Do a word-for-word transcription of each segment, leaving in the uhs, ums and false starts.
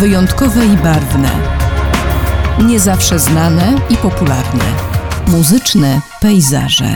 wyjątkowe i barwne, nie zawsze znane i popularne, muzyczne pejzaże.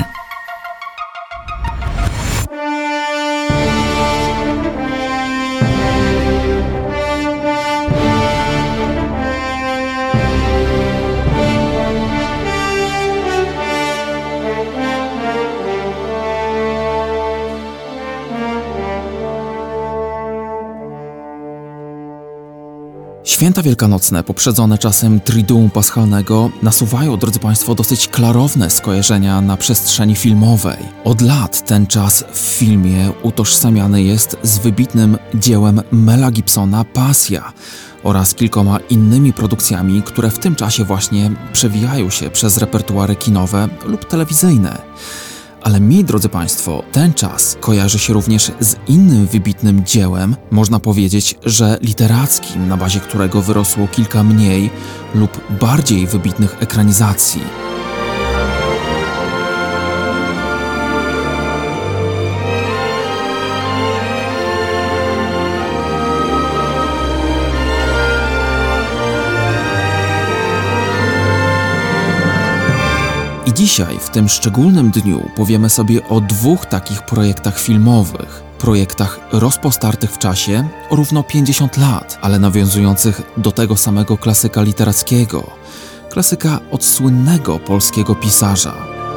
Święta wielkanocne, poprzedzone czasem Triduum Paschalnego, nasuwają, drodzy Państwo, dosyć klarowne skojarzenia na przestrzeni filmowej. Od lat ten czas w filmie utożsamiany jest z wybitnym dziełem Mela Gibsona Pasja oraz kilkoma innymi produkcjami, które w tym czasie właśnie przewijają się przez repertuary kinowe lub telewizyjne. Ale mi, drodzy Państwo, ten czas kojarzy się również z innym wybitnym dziełem, można powiedzieć, że literackim, na bazie którego wyrosło kilka mniej lub bardziej wybitnych ekranizacji. I dzisiaj, w tym szczególnym dniu, powiemy sobie o dwóch takich projektach filmowych. Projektach rozpostartych w czasie o równo pięćdziesiąt lat, ale nawiązujących do tego samego klasyka literackiego. Klasyka od słynnego polskiego pisarza.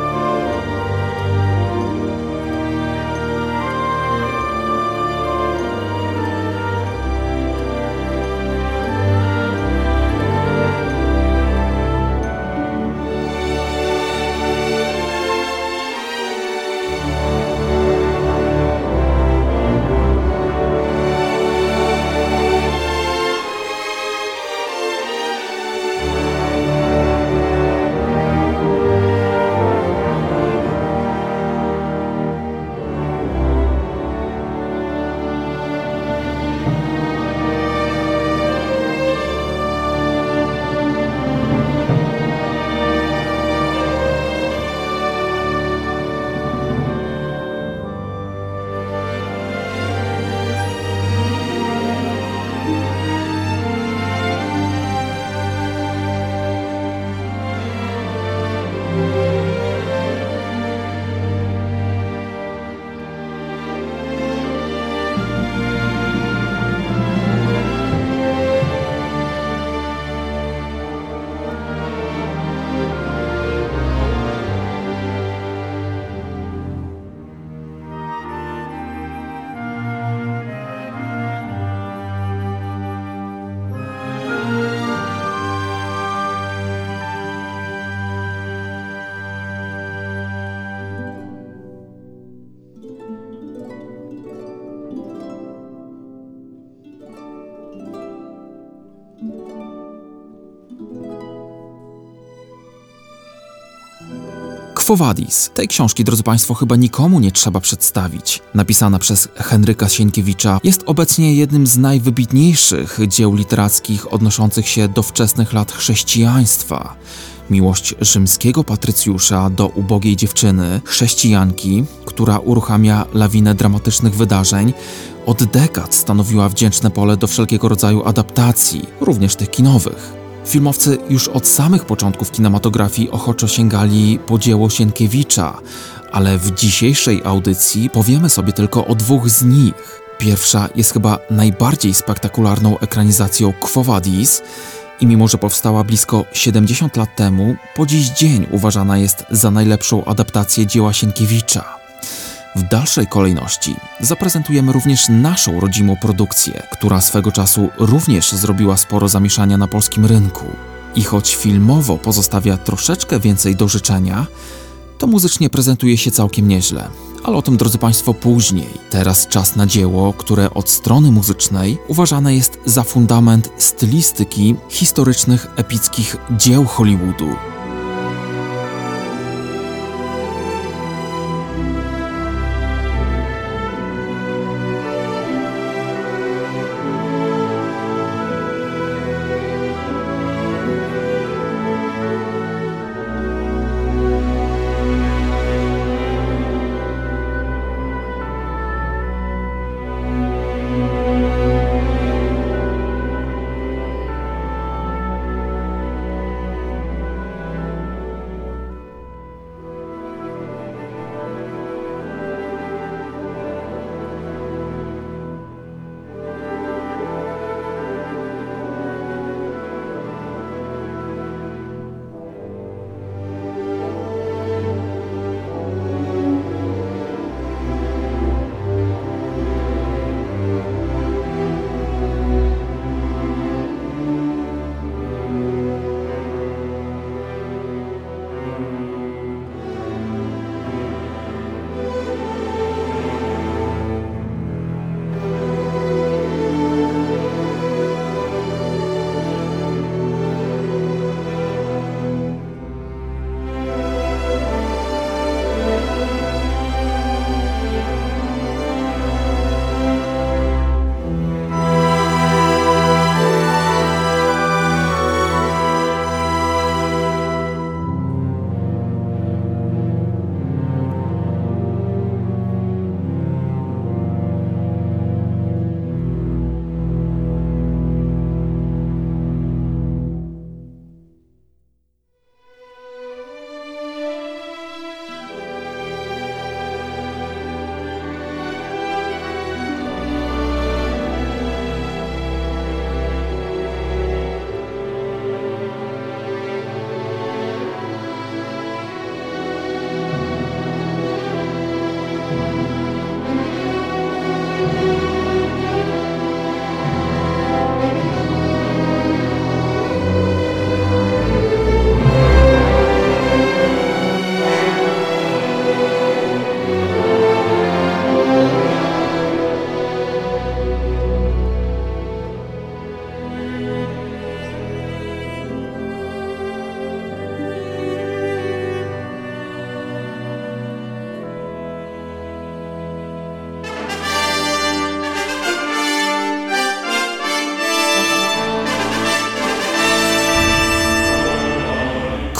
Quo Vadis. Tej książki, drodzy Państwo, chyba nikomu nie trzeba przedstawić. Napisana przez Henryka Sienkiewicza, jest obecnie jednym z najwybitniejszych dzieł literackich odnoszących się do wczesnych lat chrześcijaństwa. Miłość rzymskiego patrycjusza do ubogiej dziewczyny, chrześcijanki, która uruchamia lawinę dramatycznych wydarzeń, od dekad stanowiła wdzięczne pole do wszelkiego rodzaju adaptacji, również tych kinowych. Filmowcy już od samych początków kinematografii ochoczo sięgali po dzieło Sienkiewicza, ale w dzisiejszej audycji powiemy sobie tylko o dwóch z nich. Pierwsza jest chyba najbardziej spektakularną ekranizacją Quo Vadis i mimo że powstała blisko siedemdziesiąt lat temu, po dziś dzień uważana jest za najlepszą adaptację dzieła Sienkiewicza. W dalszej kolejności zaprezentujemy również naszą rodzimą produkcję, która swego czasu również zrobiła sporo zamieszania na polskim rynku. I choć filmowo pozostawia troszeczkę więcej do życzenia, to muzycznie prezentuje się całkiem nieźle. Ale o tym, drodzy Państwo, później. Teraz czas na dzieło, które od strony muzycznej uważane jest za fundament stylistyki historycznych, epickich dzieł Hollywoodu.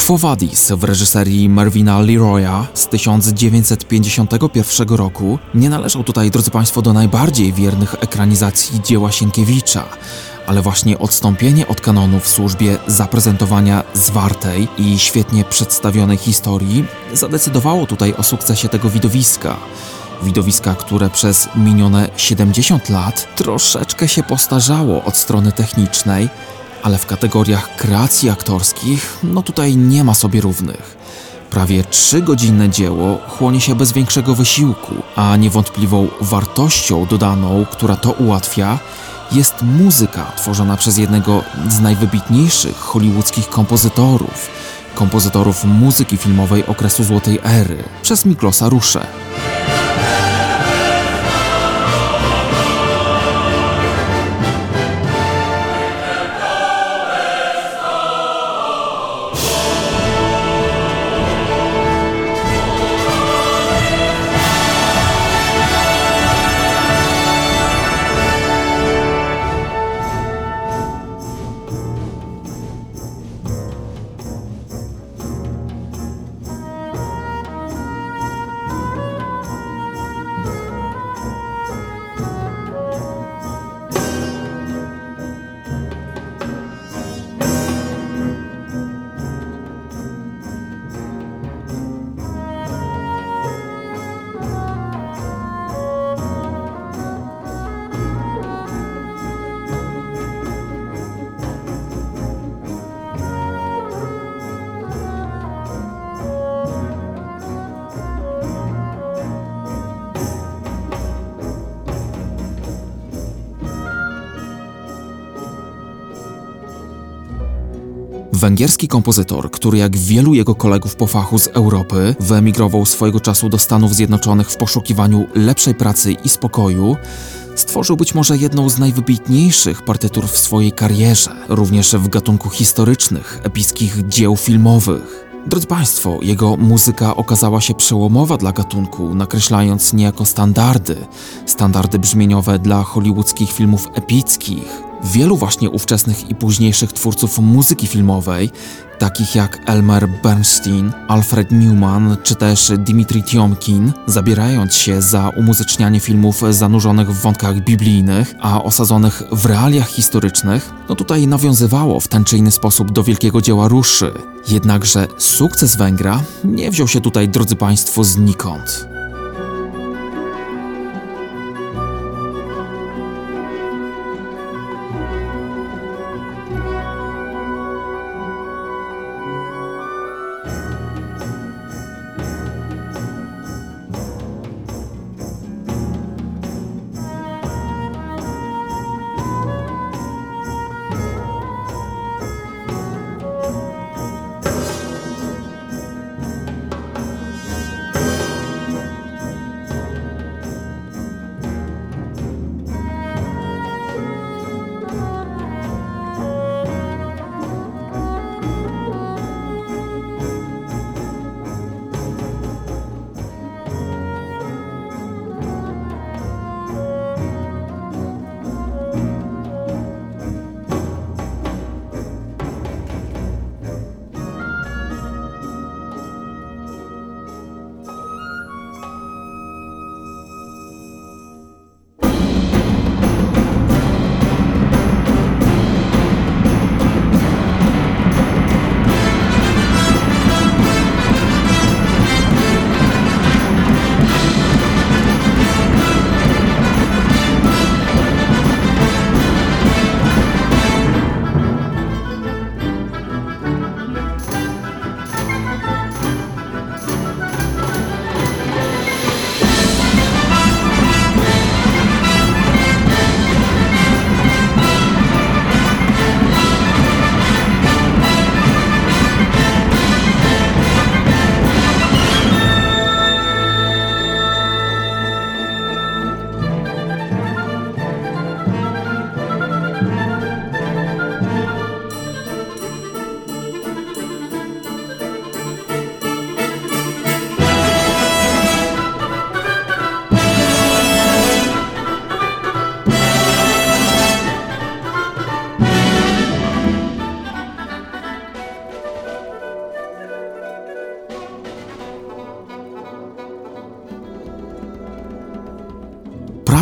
Quo Vadis w reżyserii Mervina Leroya z tysiąc dziewięćset pięćdziesiątego pierwszego roku nie należał tutaj, drodzy Państwo, do najbardziej wiernych ekranizacji dzieła Sienkiewicza, ale właśnie odstąpienie od kanonu w służbie zaprezentowania zwartej i świetnie przedstawionej historii zadecydowało tutaj o sukcesie tego widowiska. Widowiska, które przez minione siedemdziesiąt lat troszeczkę się postarzało od strony technicznej, ale w kategoriach kreacji aktorskich, no tutaj nie ma sobie równych. Prawie trzygodzinne dzieło chłonie się bez większego wysiłku, a niewątpliwą wartością dodaną, która to ułatwia, jest muzyka tworzona przez jednego z najwybitniejszych hollywoodzkich kompozytorów, kompozytorów muzyki filmowej okresu Złotej Ery, przez Miklosa Ruszę. Węgierski kompozytor, który jak wielu jego kolegów po fachu z Europy wyemigrował swojego czasu do Stanów Zjednoczonych w poszukiwaniu lepszej pracy i spokoju, stworzył być może jedną z najwybitniejszych partytur w swojej karierze, również w gatunku historycznych, epickich dzieł filmowych. Drodzy Państwo, jego muzyka okazała się przełomowa dla gatunku, nakreślając niejako standardy, standardy brzmieniowe dla hollywoodzkich filmów epickich. Wielu właśnie ówczesnych i późniejszych twórców muzyki filmowej, takich jak Elmer Bernstein, Alfred Newman czy też Dimitri Tiomkin, zabierając się za umuzycznianie filmów zanurzonych w wątkach biblijnych, a osadzonych w realiach historycznych, no tutaj nawiązywało w ten czy inny sposób do wielkiego dzieła Ruszy. Jednakże sukces Węgra nie wziął się tutaj, drodzy Państwo, znikąd.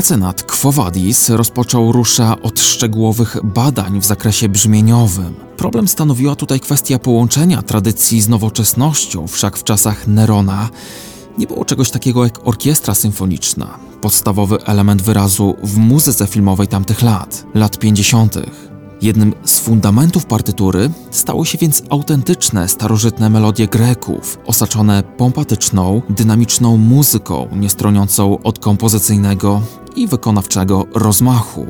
Pracę nad Quo Vadis rozpoczął Rusza od szczegółowych badań w zakresie brzmieniowym. Problem stanowiła tutaj kwestia połączenia tradycji z nowoczesnością, wszak w czasach Nerona nie było czegoś takiego jak orkiestra symfoniczna, podstawowy element wyrazu w muzyce filmowej tamtych lat, lat pięćdziesiątych. Jednym z fundamentów partytury stały się więc autentyczne, starożytne melodie Greków, osaczone pompatyczną, dynamiczną muzyką, nie stroniącą od kompozycyjnego i wykonawczego rozmachu.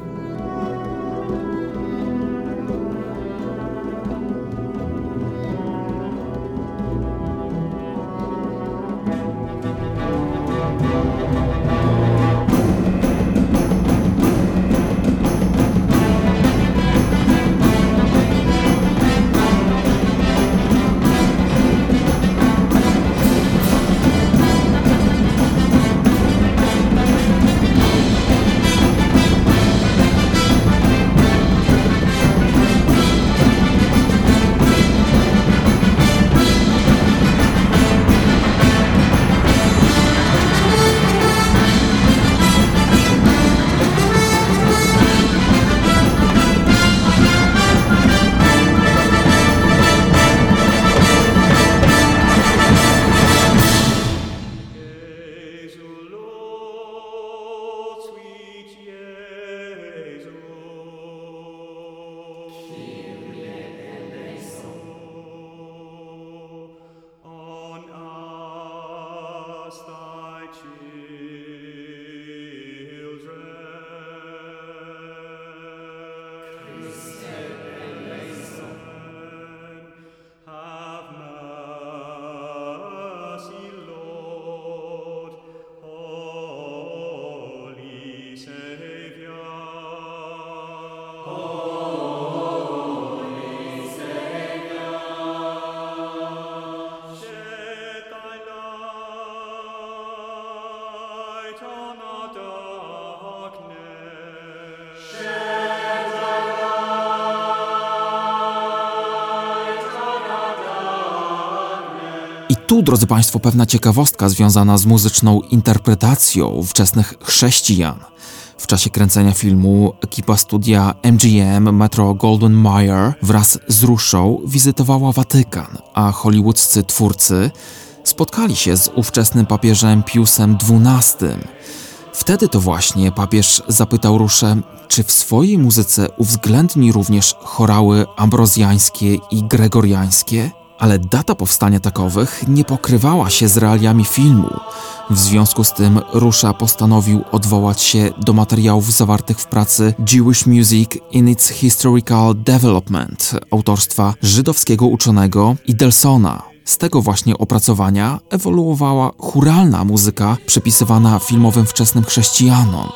I tu, drodzy Państwo, pewna ciekawostka związana z muzyczną interpretacją wczesnych chrześcijan. W czasie kręcenia filmu ekipa studia M G M Metro-Goldwyn-Mayer wraz z Ruszą wizytowała Watykan, a hollywoodzcy twórcy spotkali się z ówczesnym papieżem Piusem dwunastym. Wtedy to właśnie papież zapytał Ruszę, czy w swojej muzyce uwzględni również chorały ambrozjańskie i gregoriańskie, ale data powstania takowych nie pokrywała się z realiami filmu. W związku z tym Rusza postanowił odwołać się do materiałów zawartych w pracy Jewish Music in its Historical Development autorstwa żydowskiego uczonego Idelsona. Z tego właśnie opracowania ewoluowała chóralna muzyka przypisywana filmowym wczesnym chrześcijanom.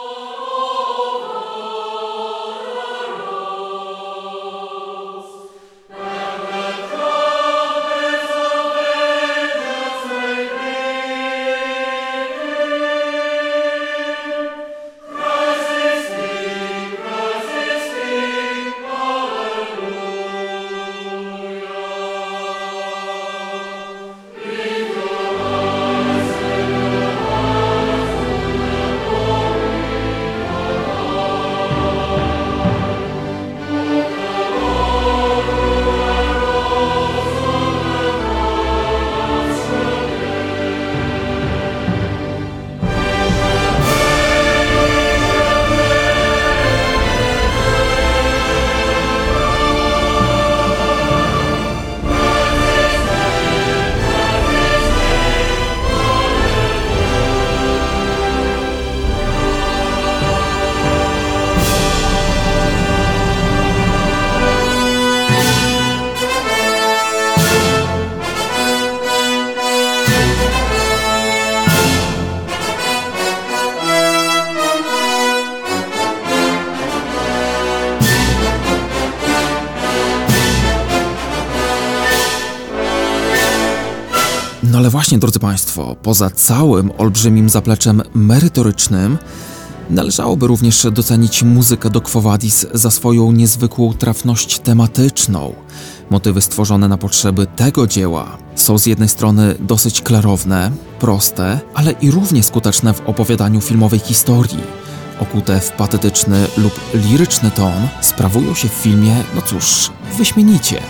No ale właśnie, drodzy Państwo, poza całym olbrzymim zapleczem merytorycznym należałoby również docenić muzykę do Quo Vadis za swoją niezwykłą trafność tematyczną. Motywy stworzone na potrzeby tego dzieła są z jednej strony dosyć klarowne, proste, ale i równie skuteczne w opowiadaniu filmowej historii. okute w patetyczny lub liryczny ton, sprawują się w filmie, no cóż, wyśmienicie.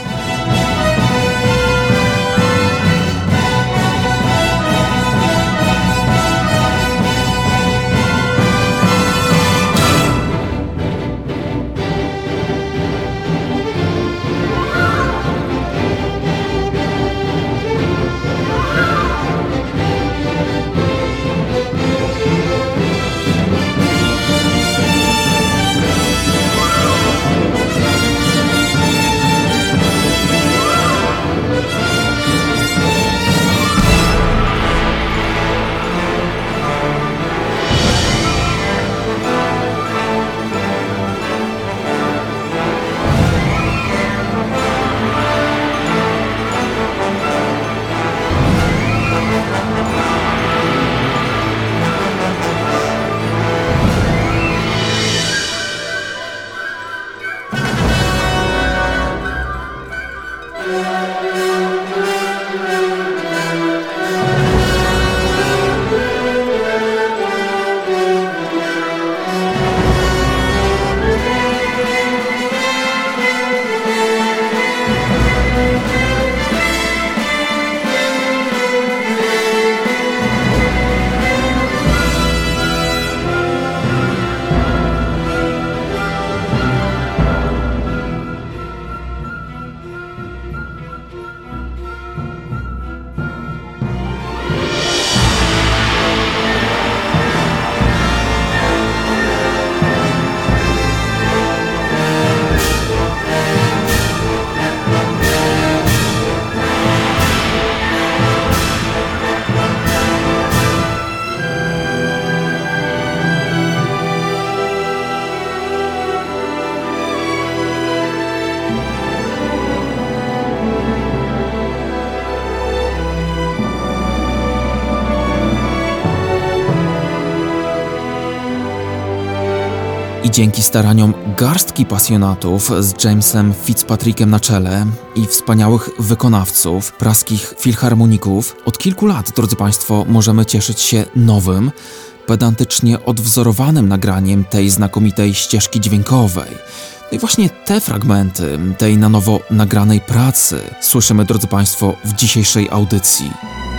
I dzięki staraniom garstki pasjonatów z Jamesem Fitzpatrickiem na czele i wspaniałych wykonawców, praskich filharmoników, od kilku lat, drodzy Państwo, możemy cieszyć się nowym, pedantycznie odwzorowanym nagraniem tej znakomitej ścieżki dźwiękowej. No i właśnie te fragmenty tej na nowo nagranej pracy słyszymy, drodzy Państwo, w dzisiejszej audycji.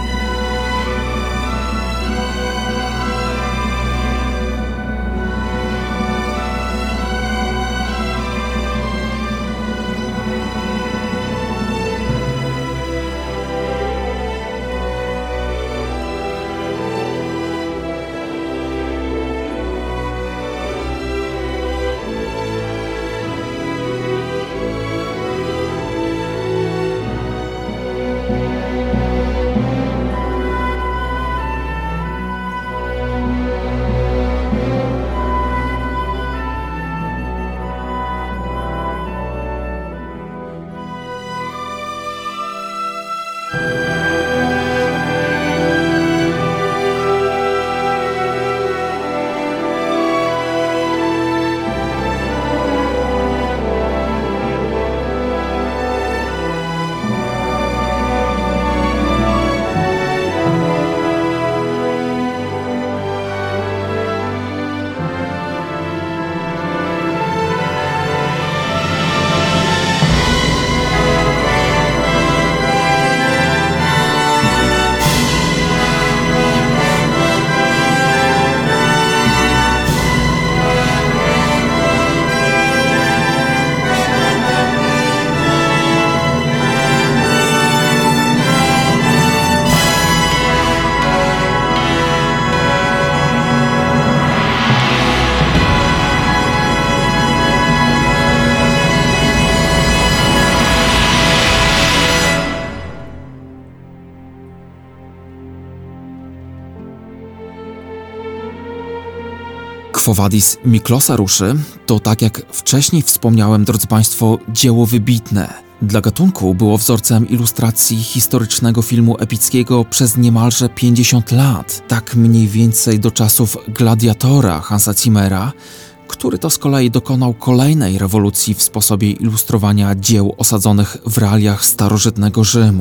Quo Vadis Miklósa Ruszy to, tak jak wcześniej wspomniałem, drodzy Państwo, dzieło wybitne. Dla gatunku było wzorcem ilustracji historycznego filmu epickiego przez niemalże pięćdziesiąt lat, tak mniej więcej do czasów Gladiatora Hansa Zimmera, który to z kolei dokonał kolejnej rewolucji w sposobie ilustrowania dzieł osadzonych w realiach starożytnego Rzymu.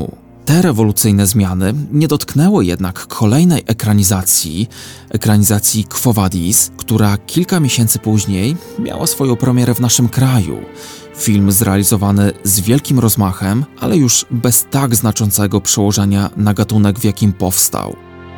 Te rewolucyjne zmiany nie dotknęły jednak kolejnej ekranizacji, ekranizacji Quo Vadis, która kilka miesięcy później miała swoją premierę w naszym kraju. Film zrealizowany z wielkim rozmachem, ale już bez tak znaczącego przełożenia na gatunek, w jakim powstał.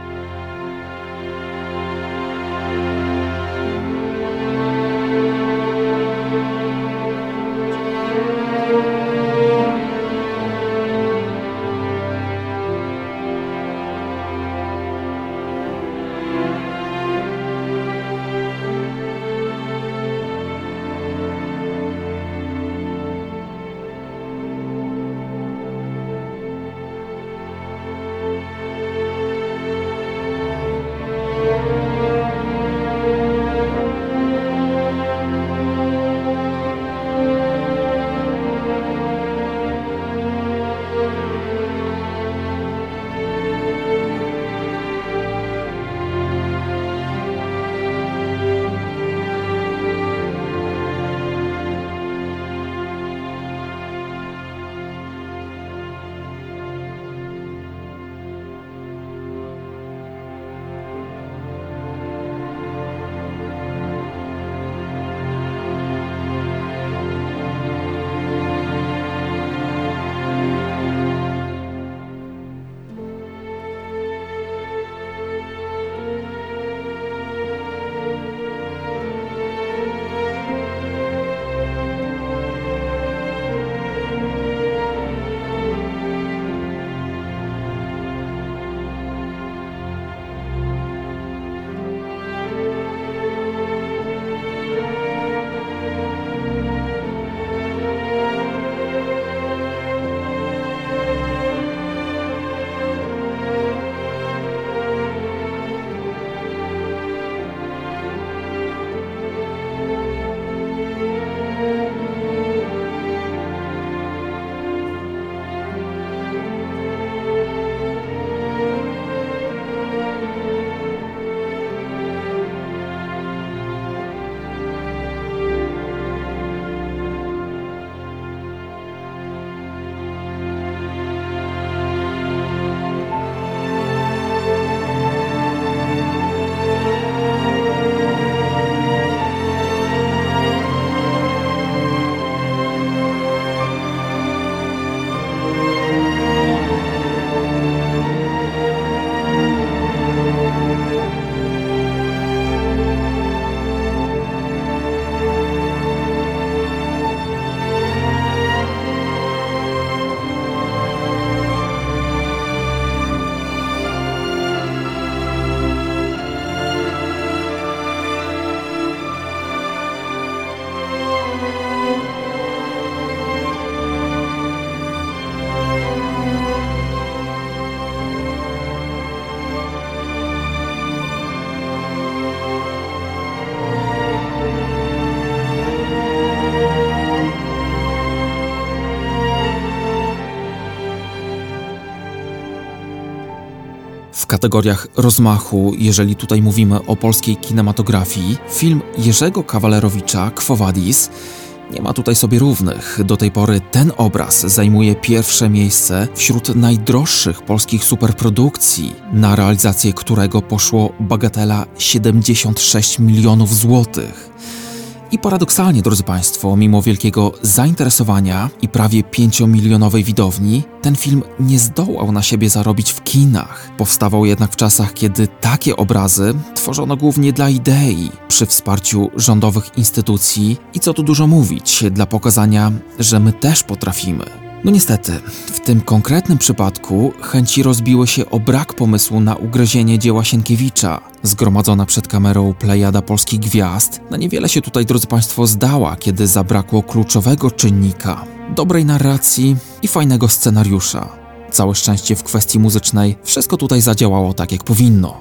W kategoriach rozmachu, jeżeli tutaj mówimy o polskiej kinematografii, film Jerzego Kawalerowicza Quo Vadis nie ma tutaj sobie równych. Do tej pory ten obraz zajmuje pierwsze miejsce wśród najdroższych polskich superprodukcji, na realizację którego poszło bagatela siedemdziesiąt sześć milionów złotych. I paradoksalnie, drodzy Państwo, mimo wielkiego zainteresowania i prawie pięciomilionowej widowni, ten film nie zdołał na siebie zarobić w kinach. Powstawał jednak w czasach, kiedy takie obrazy tworzono głównie dla idei, przy wsparciu rządowych instytucji i co tu dużo mówić, dla pokazania, że my też potrafimy. No niestety, w tym konkretnym przypadku chęci rozbiły się o brak pomysłu na ugryzienie dzieła Sienkiewicza. Zgromadzona przed kamerą plejada polskich gwiazd na niewiele się tutaj, drodzy Państwo, zdała, kiedy zabrakło kluczowego czynnika, dobrej narracji i fajnego scenariusza. Całe szczęście w kwestii muzycznej wszystko tutaj zadziałało tak, jak powinno.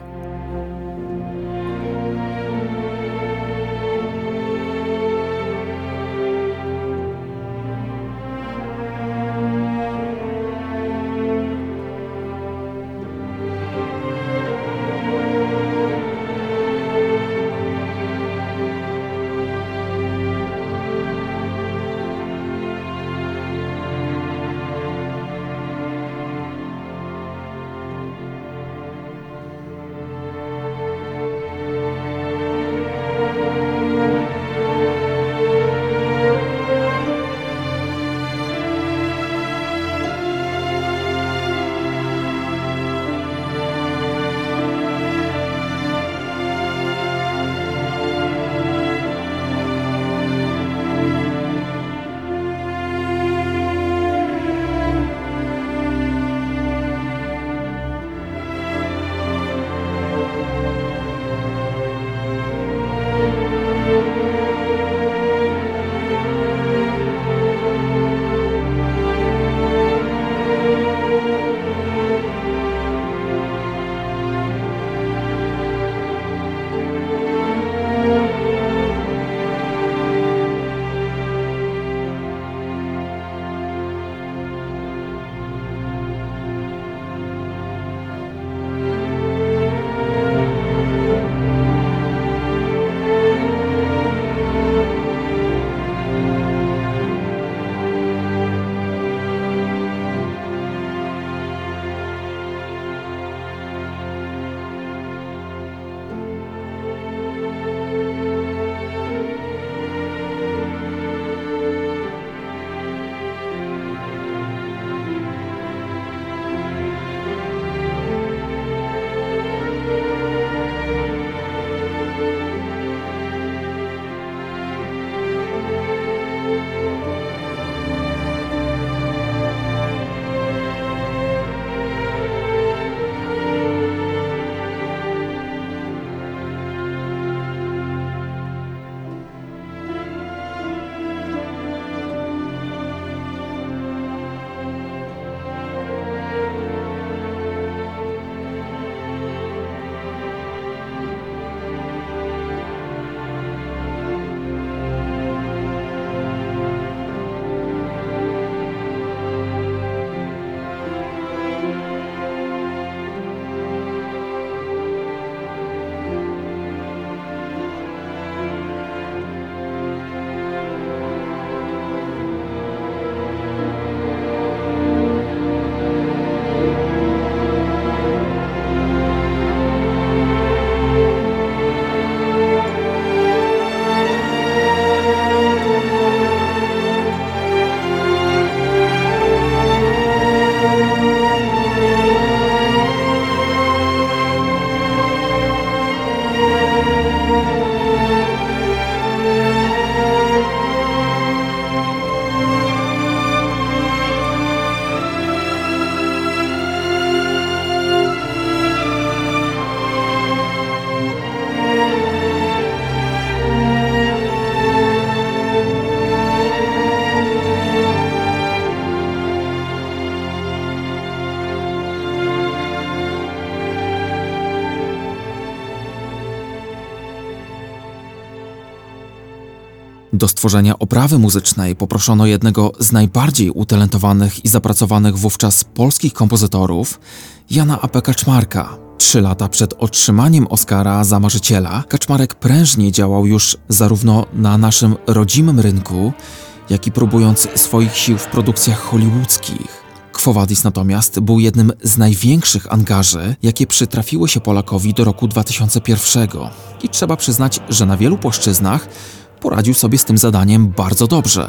Do stworzenia oprawy muzycznej poproszono jednego z najbardziej utalentowanych i zapracowanych wówczas polskich kompozytorów, Jana A P. Kaczmarka. Trzy lata przed otrzymaniem Oscara za Marzyciela Kaczmarek prężnie działał już zarówno na naszym rodzimym rynku, jak i próbując swoich sił w produkcjach hollywoodzkich. Quo Vadis natomiast był jednym z największych angaży, jakie przytrafiły się Polakowi do roku dwa tysiące pierwszego i trzeba przyznać, że na wielu płaszczyznach poradził sobie z tym zadaniem bardzo dobrze.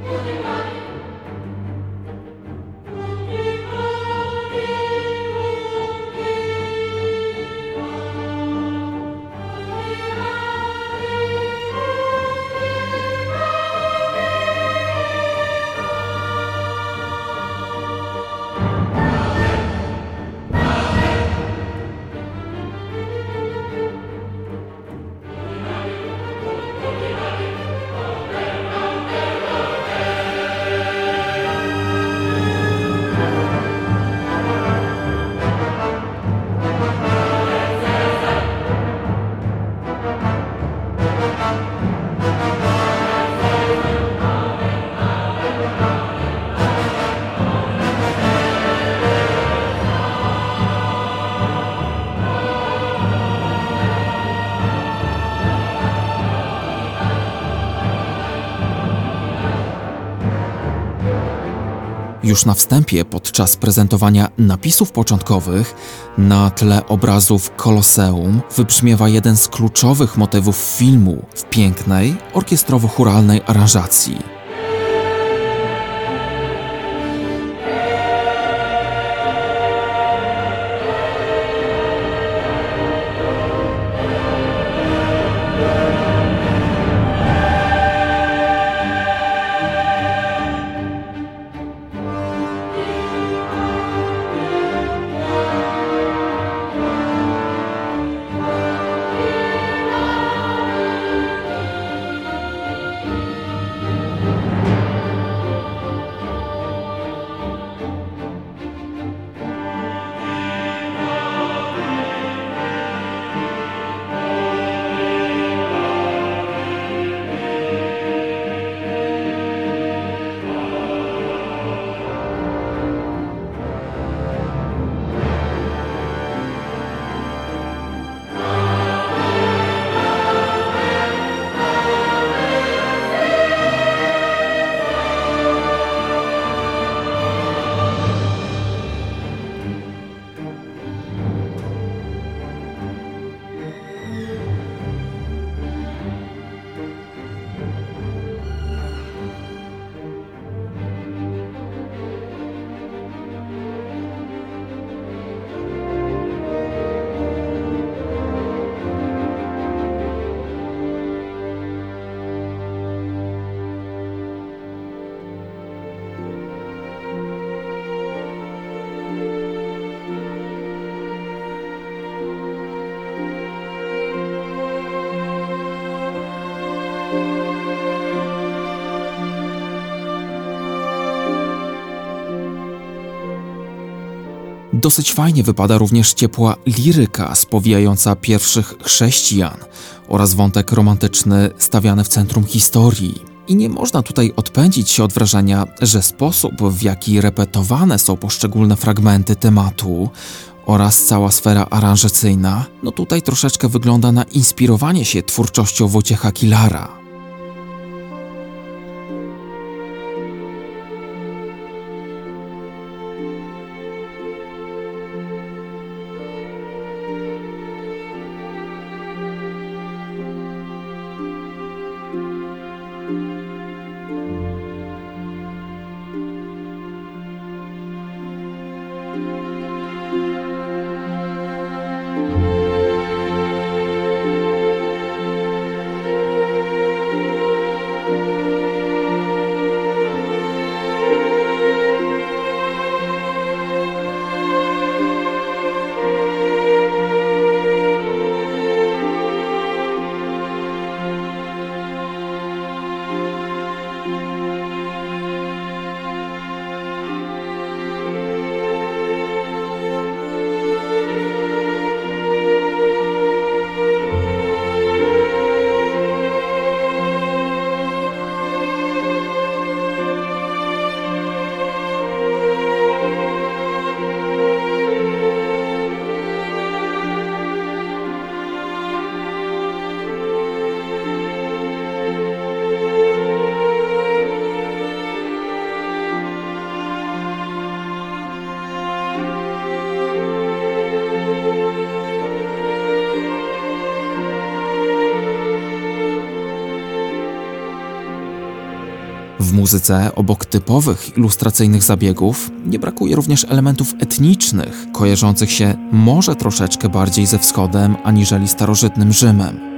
Już na wstępie, podczas prezentowania napisów początkowych, na tle obrazów Koloseum wybrzmiewa jeden z kluczowych motywów filmu w pięknej, orkiestrowo-chóralnej aranżacji. Dosyć fajnie wypada również ciepła liryka spowijająca pierwszych chrześcijan oraz wątek romantyczny stawiany w centrum historii. I nie można tutaj odpędzić się od wrażenia, że sposób, w jaki repetowane są poszczególne fragmenty tematu oraz cała sfera aranżacyjna, no tutaj troszeczkę wygląda na inspirowanie się twórczością Wojciecha Kilara. W muzyce, obok typowych ilustracyjnych zabiegów, nie brakuje również elementów etnicznych, kojarzących się może troszeczkę bardziej ze wschodem aniżeli starożytnym Rzymem.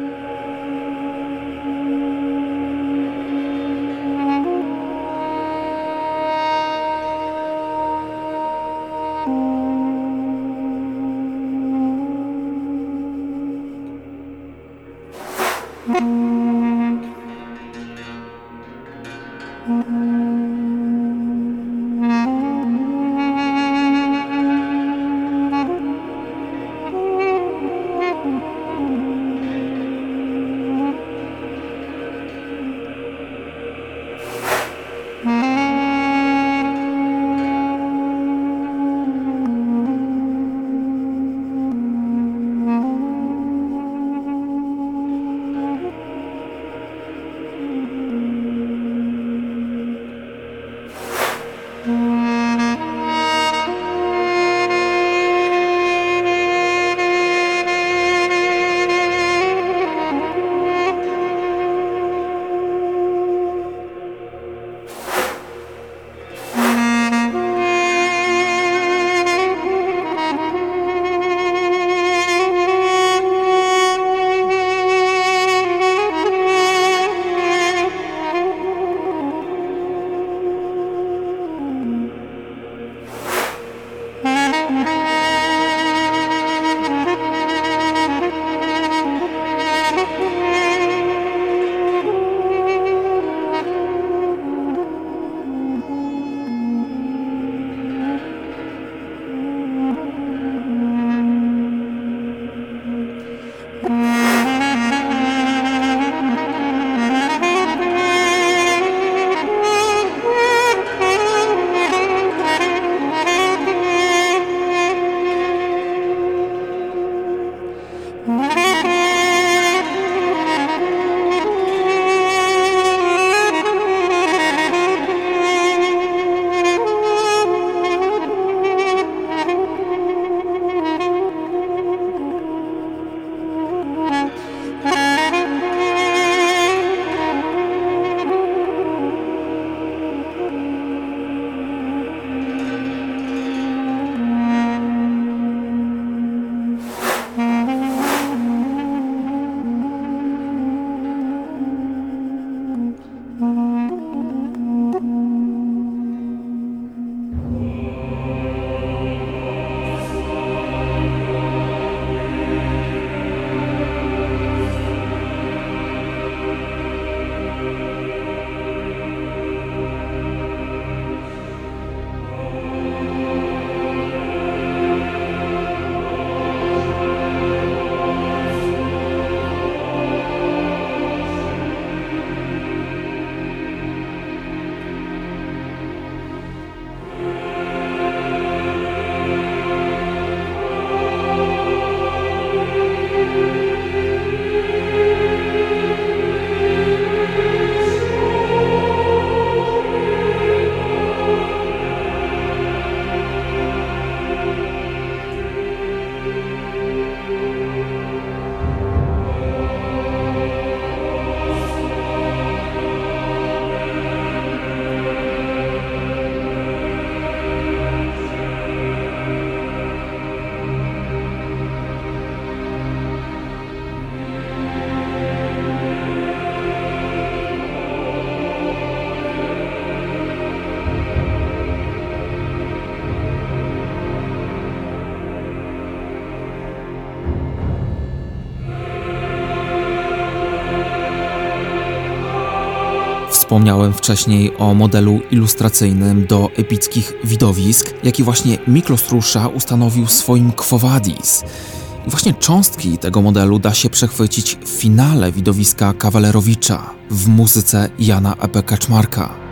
Wspomniałem wcześniej o modelu ilustracyjnym do epickich widowisk, jaki właśnie Miklos Rusza ustanowił w swoim Quo Vadis. I właśnie cząstki tego modelu da się przechwycić w finale widowiska Kawalerowicza w muzyce Jana E P Kaczmarka.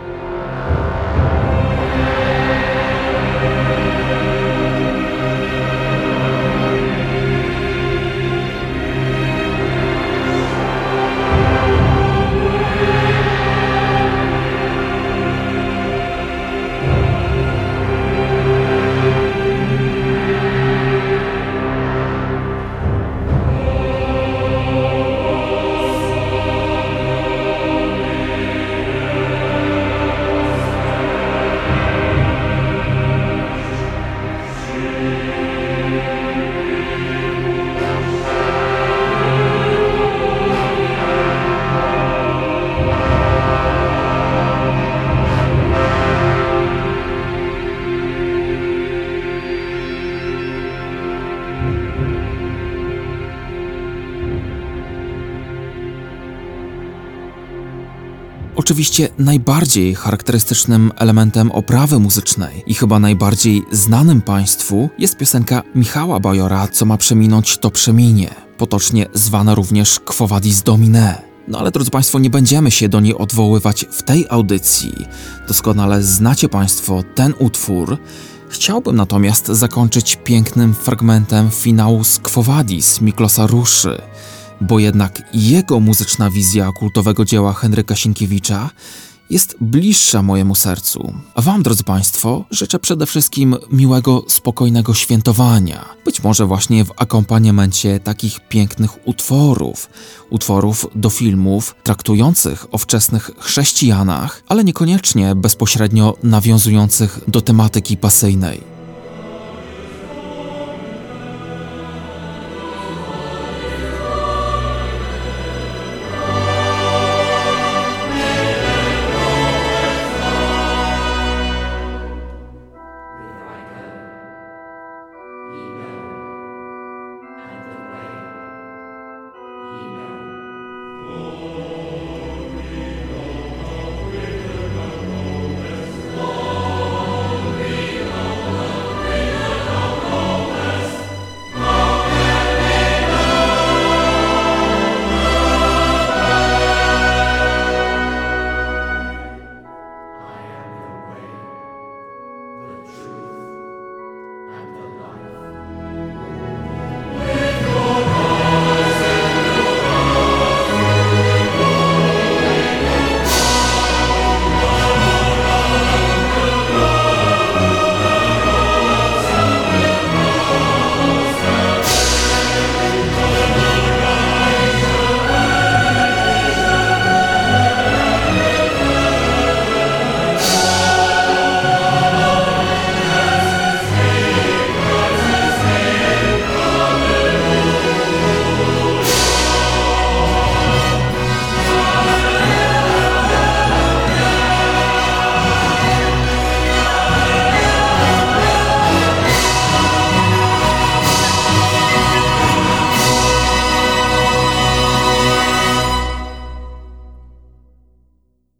Oczywiście najbardziej charakterystycznym elementem oprawy muzycznej i chyba najbardziej znanym Państwu jest piosenka Michała Bajora Co ma przeminąć, to przeminie, potocznie zwana również Quo Vadis Domine. No ale drodzy Państwo, nie będziemy się do niej odwoływać w tej audycji. Doskonale znacie Państwo ten utwór. Chciałbym natomiast zakończyć pięknym fragmentem finału z Quo Vadis Miklosa Ruszy, bo jednak jego muzyczna wizja kultowego dzieła Henryka Sienkiewicza jest bliższa mojemu sercu. A Wam, drodzy Państwo, życzę przede wszystkim miłego, spokojnego świętowania. Być może właśnie w akompaniamencie takich pięknych utworów, utworów do filmów traktujących o wczesnych chrześcijanach, ale niekoniecznie bezpośrednio nawiązujących do tematyki pasyjnej.